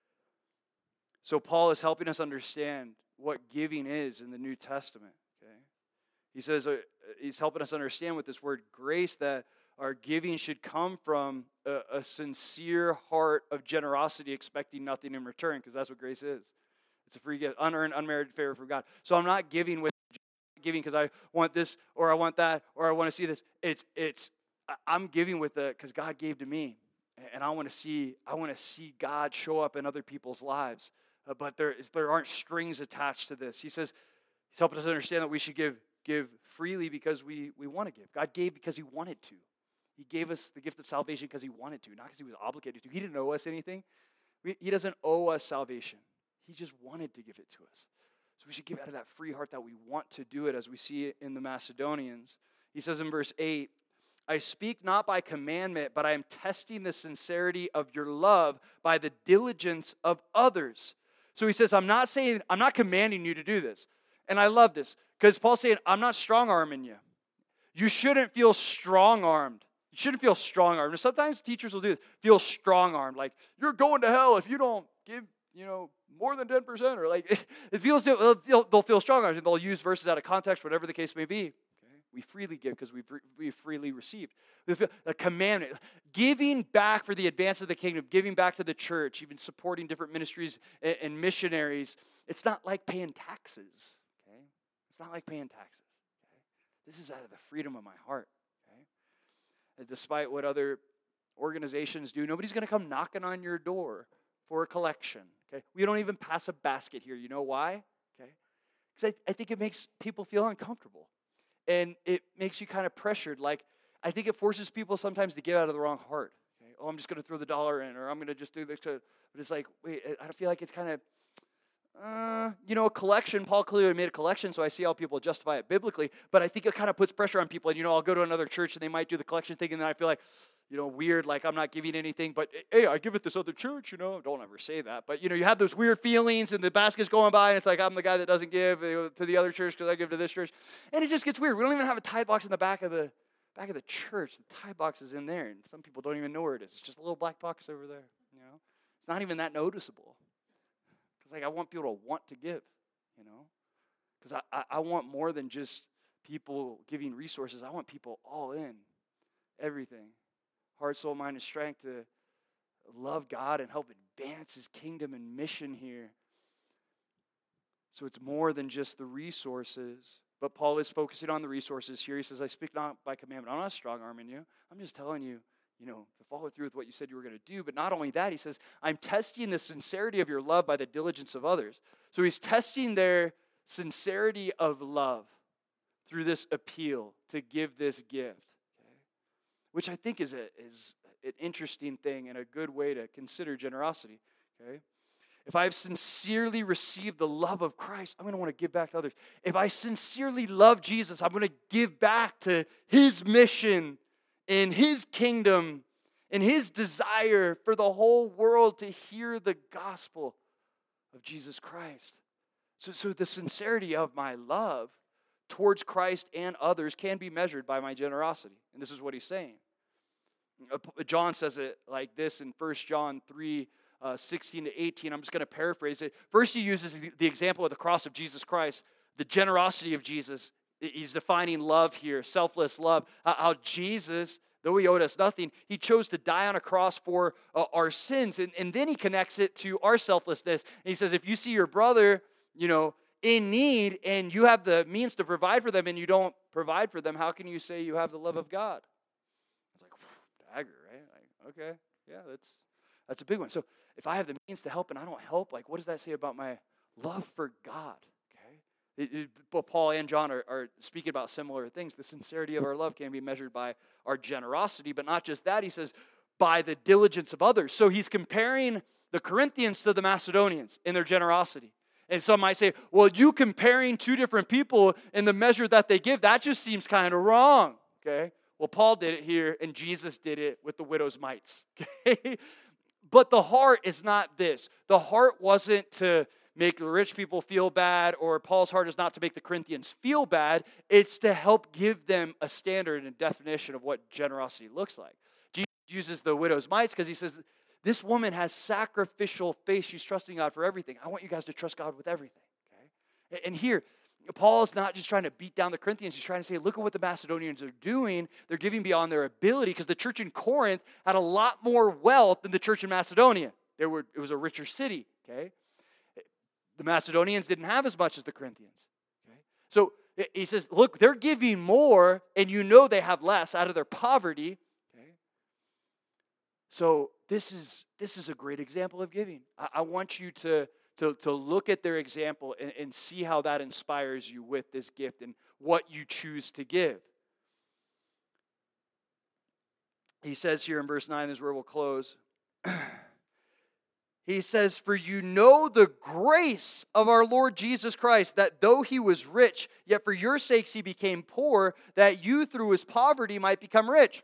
So Paul is helping us understand what giving is in the New Testament. Okay? He says he's helping us understand with this word grace that our giving should come from a sincere heart of generosity, expecting nothing in return, because that's what grace is. It's a free gift, unearned, unmerited favor from God. So I'm not giving because I want this or I want that or I want to see this. I'm giving because God gave to me, and I want to see God show up in other people's lives. But there aren't strings attached to this. He says he's helping us understand that we should give freely because we want to give. God gave because he wanted to. He gave us the gift of salvation because he wanted to, not because he was obligated to. He didn't owe us anything. He doesn't owe us salvation. He just wanted to give it to us. So we should give out of that free heart that we want to do it, as we see it in the Macedonians. He says in verse 8, "I speak not by commandment, but I am testing the sincerity of your love by the diligence of others." So he says, I'm not commanding you to do this. And I love this, because Paul's saying, I'm not strong-arming you. You shouldn't feel strong-armed. You shouldn't feel strong-armed. And sometimes teachers will do this, feel strong-armed, like, you're going to hell if you don't give, more than 10%, or like, they'll feel strong-armed, and they'll use verses out of context, whatever the case may be. Okay? We freely give because we freely received. A commandment, giving back for the advance of the kingdom, giving back to the church, even supporting different ministries and missionaries. It's not like paying taxes. Okay? It's not like paying taxes. Okay? This is out of the freedom of my heart. Okay? And despite what other organizations do. Nobody's going to come knocking on your door for a collection. Okay, we don't even pass a basket here. You know why? Okay, because I think it makes people feel uncomfortable, and it makes you kind of pressured. Like, I think it forces people sometimes to give out of the wrong heart. Okay? Oh, I'm just going to throw the dollar in, or I'm going to just do this. But it's like, wait, I feel like it's kind of, a collection. Paul clearly made a collection, so I see how people justify it biblically. But I think it kind of puts pressure on people. And, I'll go to another church, and they might do the collection thing, and then I feel like, weird, like I'm not giving anything. But, hey, I give it this other church, Don't ever say that. But, you have those weird feelings, and the basket's going by, and it's like I'm the guy that doesn't give to the other church because I give to this church. And it just gets weird. We don't even have a tithe box in the back of the church. The tithe box is in there, and some people don't even know where it is. It's just a little black box over there, It's not even that noticeable. Because, I want people to want to give, Because I want more than just people giving resources. I want people all in, everything. Heart, soul, mind, and strength to love God and help advance His kingdom and mission here. So it's more than just the resources. But Paul is focusing on the resources here. He says, I speak not by commandment. I'm not strong-arming you. I'm just telling you, to follow through with what you said you were going to do. But not only that, he says, I'm testing the sincerity of your love by the diligence of others. So he's testing their sincerity of love through this appeal to give this gift, okay? Which I think is an interesting thing and a good way to consider generosity, okay? If I've sincerely received the love of Christ, I'm going to want to give back to others. If I sincerely love Jesus, I'm going to give back to His mission in His kingdom, in His desire for the whole world to hear the gospel of Jesus Christ. So the sincerity of my love towards Christ and others can be measured by my generosity. And this is what he's saying. John says it like this in 1 John 3, 16 to 18. I'm just going to paraphrase it. First, he uses the example of the cross of Jesus Christ, the generosity of Jesus. He's defining love here, selfless love. How Jesus, though He owed us nothing, He chose to die on a cross for our sins. And then He connects it to our selflessness. And He says, if you see your brother, in need and you have the means to provide for them and you don't provide for them, how can you say you have the love of God? It's like, dagger, right? Like, okay, yeah, that's a big one. So if I have the means to help and I don't help, like, what does that say about my love for God? Both Paul and John are speaking about similar things. The sincerity of our love can be measured by our generosity, but not just that. He says, by the diligence of others. So he's comparing the Corinthians to the Macedonians in their generosity. And some might say, well, you comparing two different people in the measure that they give, that just seems kind of wrong, okay? Well, Paul did it here, and Jesus did it with the widow's mites, okay? But the heart is not this. The heart wasn't to make the rich people feel bad, or Paul's heart is not to make the Corinthians feel bad. It's to help give them a standard and definition of what generosity looks like. Jesus uses the widow's mites because he says, this woman has sacrificial faith. She's trusting God for everything. I want you guys to trust God with everything, okay? And here, Paul is not just trying to beat down the Corinthians. He's trying to say, look at what the Macedonians are doing. They're giving beyond their ability because the church in Corinth had a lot more wealth than the church in Macedonia. It was a richer city, okay? The Macedonians didn't have as much as the Corinthians, okay? So he says, look, they're giving more, and they have less out of their poverty, okay? So this is a great example of giving. I want you to look at their example and see how that inspires you with this gift and what you choose to give. He says here in verse 9, this is where we'll close. He says, for you know the grace of our Lord Jesus Christ, that though He was rich, yet for your sakes He became poor, that you through His poverty might become rich.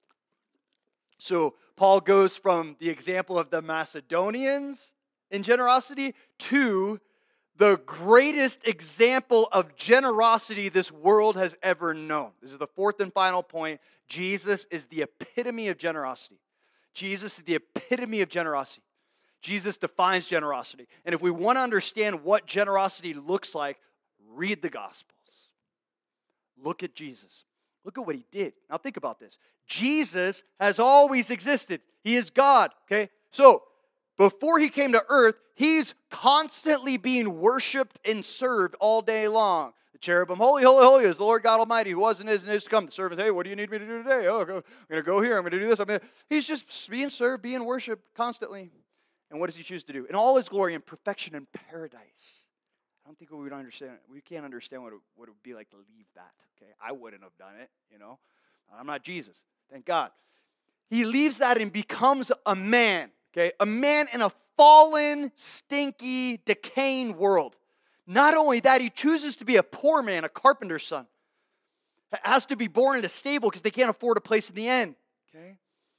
So Paul goes from the example of the Macedonians in generosity to the greatest example of generosity this world has ever known. This is the fourth and final point. Jesus is the epitome of generosity. Jesus is the epitome of generosity. Jesus defines generosity. And if we want to understand what generosity looks like, read the Gospels. Look at Jesus. Look at what He did. Now think about this. Jesus has always existed. He is God, okay? So, before He came to earth, He's constantly being worshiped and served all day long. The cherubim, holy, holy, holy is the Lord God Almighty, who was and is to come. The servant, hey, what do you need me to do today? Oh, I'm going to go here. I'm going to do this. He's just being served, being worshiped constantly. And what does he choose to do? In all his glory and perfection and paradise. I don't think we would understand. We can't understand what it would be like to leave that. Okay, I wouldn't have done it. I'm not Jesus. Thank God. He leaves that and becomes a man. Okay, a man in a fallen, stinky, decaying world. Not only that, he chooses to be a poor man, a carpenter's son. Has to be born in a stable because they can't afford a place in the inn. Okay,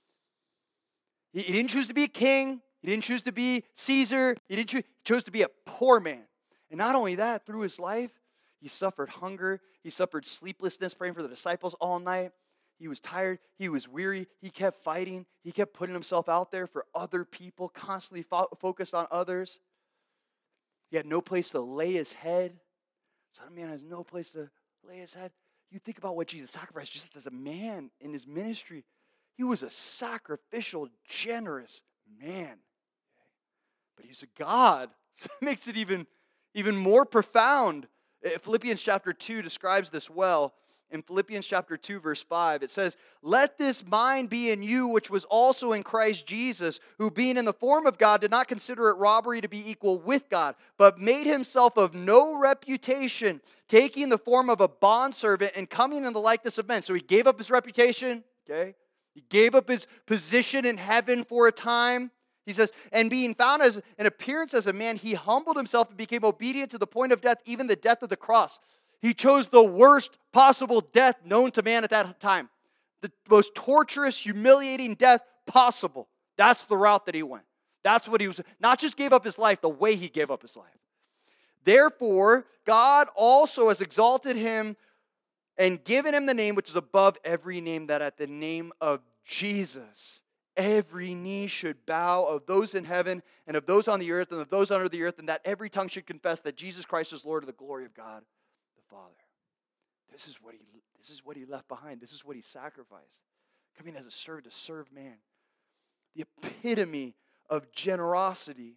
he didn't choose to be a king. He didn't choose to be Caesar. He chose to be a poor man. And not only that, through his life, he suffered hunger. He suffered sleeplessness, praying for the disciples all night. He was tired. He was weary. He kept fighting. He kept putting himself out there for other people, constantly focused on others. He had no place to lay his head. Son of Man has no place to lay his head. You think about what Jesus sacrificed just as a man in his ministry. He was a sacrificial, generous man. But he's a God. So it makes it even more profound. Philippians chapter 2 describes this well. In Philippians chapter 2, verse 5, it says, "Let this mind be in you, which was also in Christ Jesus, who being in the form of God did not consider it robbery to be equal with God, but made himself of no reputation, taking the form of a bondservant and coming in the likeness of men." So he gave up his reputation, okay? He gave up his position in heaven for a time. He says, "And being found as an appearance as a man, he humbled himself and became obedient to the point of death, even the death of the cross." He chose the worst possible death known to man at that time. The most torturous, humiliating death possible. That's the route that he went. That's what he was, not just gave up his life, the way he gave up his life. "Therefore, God also has exalted him and given him the name which is above every name, that at the name of Jesus, every knee should bow, of those in heaven and of those on the earth and of those under the earth, and that every tongue should confess that Jesus Christ is Lord, to the glory of God the Father." This is what he left behind. This is what he sacrificed. Coming as a servant to serve man. The epitome of generosity.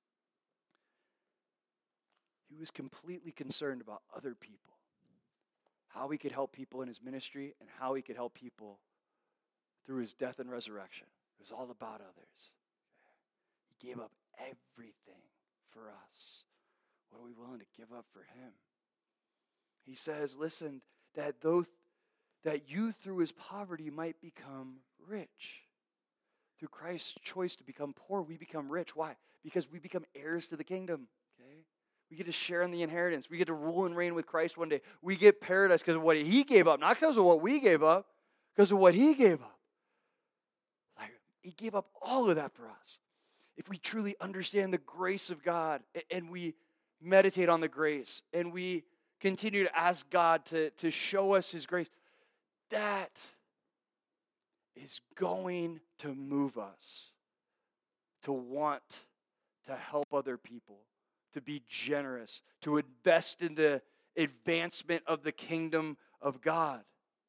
He was completely concerned about other people. How he could help people in his ministry and how he could help people through his death and resurrection. It was all about others. He gave up everything for us. What are we willing to give up for him? He says, listen, that you through his poverty might become rich. Through Christ's choice to become poor, we become rich. Why? Because we become heirs to the kingdom. Okay? We get to share in the inheritance. We get to rule and reign with Christ one day. We get paradise because of what he gave up, not because of what we gave up, because of what he gave up. He gave up all of that for us. If we truly understand the grace of God and we meditate on the grace and we continue to ask God to show us his grace, that is going to move us to want to help other people, to be generous, to invest in the advancement of the kingdom of God.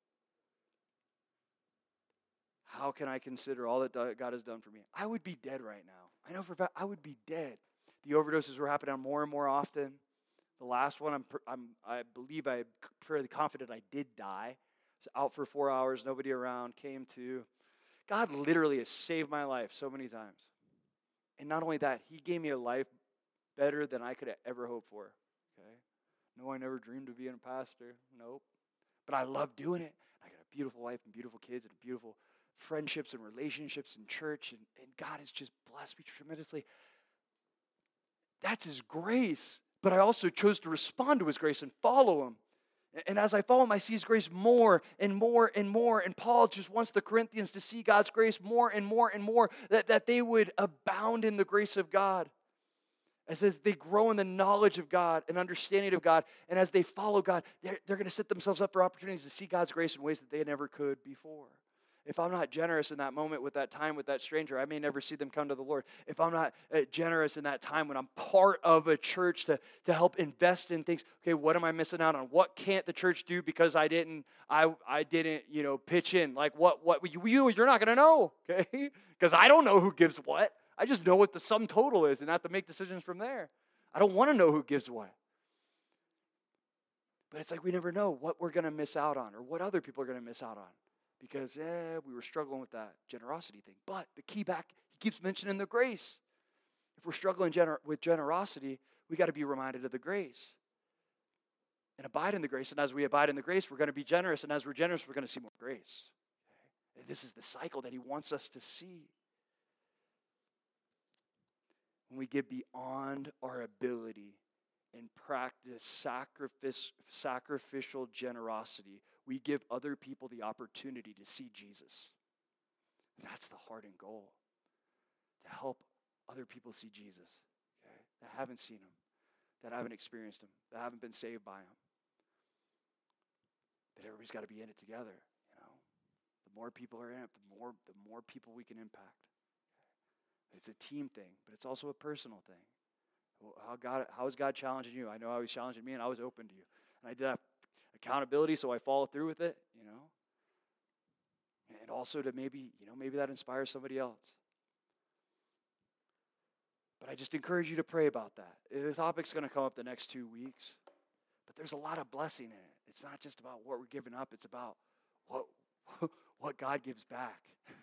How can I consider all that God has done for me? I would be dead right now. I know for a fact I would be dead. The overdoses were happening more and more often. The last one, I believe I'm fairly confident I did die. I was out for 4 hours, nobody around, came to. God literally has saved my life so many times. And not only that, he gave me a life better than I could have ever hoped for. Okay? No, I never dreamed of being a pastor. Nope. But I love doing it. I got a beautiful wife and beautiful kids and beautiful friendships and relationships in church, and God has just blessed me tremendously. That's his grace. But I also chose to respond to his grace and follow him. And as I follow him, I see his grace more and more and more. And Paul just wants the Corinthians to see God's grace more and more and more, that they would abound in the grace of God. As they grow in the knowledge of God and understanding of God, and as they follow God, they're going to set themselves up for opportunities to see God's grace in ways that they never could before. If I'm not generous in that moment with that time with that stranger, I may never see them come to the Lord. If I'm not generous in that time when I'm part of a church to help invest in things, okay, what am I missing out on? What can't the church do because I didn't pitch in? Like what you're not going to know, okay? Because I don't know who gives what. I just know what the sum total is and have to make decisions from there. I don't want to know who gives what. But it's like we never know what we're going to miss out on or what other people are going to miss out on because we were struggling with that generosity thing. But the key back, he keeps mentioning the grace. If we're struggling with generosity, we got to be reminded of the grace and abide in the grace. And as we abide in the grace, we're going to be generous. And as we're generous, we're going to see more grace. Okay? This is the cycle that he wants us to see. When we give beyond our ability and practice sacrificial generosity, we give other people the opportunity to see Jesus. That's the heart and goal, to help other people see Jesus, okay, that haven't seen him, that haven't experienced him, that haven't been saved by him. But everybody's got to be in it together, you know. The more people are in it, the more people we can impact. Okay? It's a team thing, but it's also a personal thing. How is God challenging you? I know how he's challenging me, and I was open to you. And I did have accountability, so I follow through with it, you know. And also to maybe that inspires somebody else. But I just encourage you to pray about that. The topic's going to come up the next 2 weeks. But there's a lot of blessing in it. It's not just about what we're giving up. It's about what God gives back.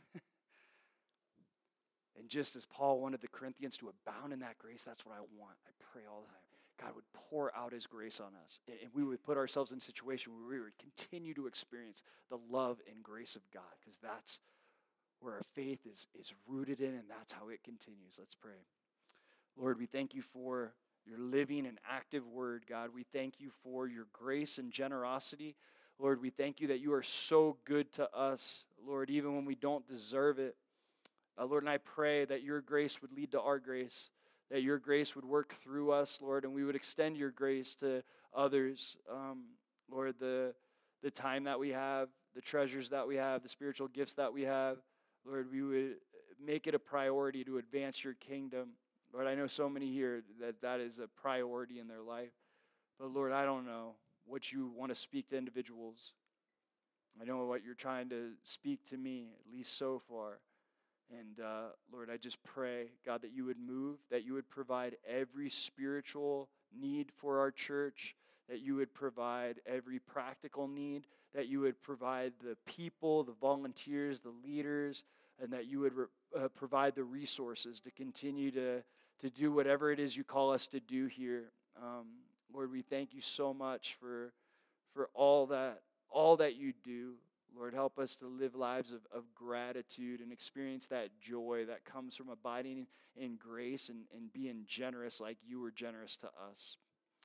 And just as Paul wanted the Corinthians to abound in that grace, that's what I want. I pray all the time. God would pour out his grace on us. And we would put ourselves in a situation where we would continue to experience the love and grace of God. Because that's where our faith is rooted in, and that's how it continues. Let's pray. Lord, we thank you for your living and active word, God. We thank you for your grace and generosity. Lord, we thank you that you are so good to us, Lord, even when we don't deserve it. Lord, and I pray that your grace would lead to our grace, that your grace would work through us, Lord, and we would extend your grace to others. Lord, the time that we have, the treasures that we have, the spiritual gifts that we have, Lord, we would make it a priority to advance your kingdom. Lord, I know so many here that is a priority in their life. But Lord, I don't know what you want to speak to individuals. I know what you're trying to speak to me, at least so far. And Lord, I just pray, God, that you would move, that you would provide every spiritual need for our church, that you would provide every practical need, that you would provide the people, the volunteers, the leaders, and that you would provide the resources to continue to do whatever it is you call us to do here. Lord, we thank you so much for all that you do. Lord, help us to live lives of gratitude and experience that joy that comes from abiding in grace and being generous like you were generous to us.